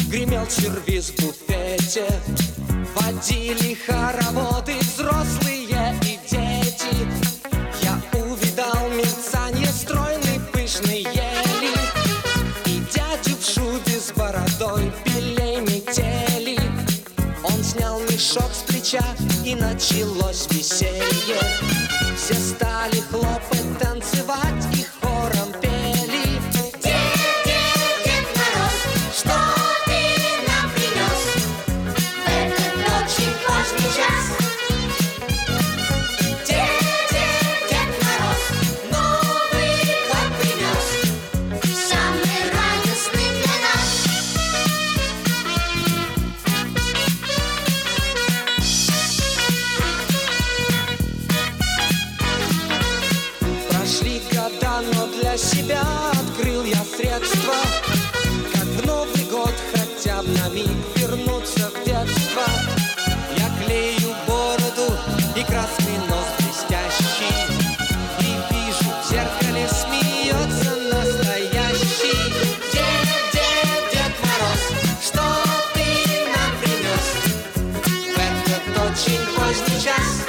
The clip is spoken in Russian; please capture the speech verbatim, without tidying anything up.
Гремел сервиз в буфете, водили хороводы взрослые и дети. Я увидал мерцанье стройной пышной ели и дядю в шубе с бородой белей метели. Он снял мешок с плеча, и началось веселье. Все стали хлопать, танцевать и хором пели: Дед, дед, Дед Мороз, что ты нам принес в этот очень поздний час? Дед, дед, Дед Мороз, Новый год принес, самый радостный для нас. Прошли года, но для себя открыл я средства, как в Новый год хотя бы на миг вернуться в детство. Я клею бороду и красный нос блестящий, и вижу в зеркале смеется настоящий. Дед, дед, Дед Мороз, что ты нам принес в этот очень поздний час?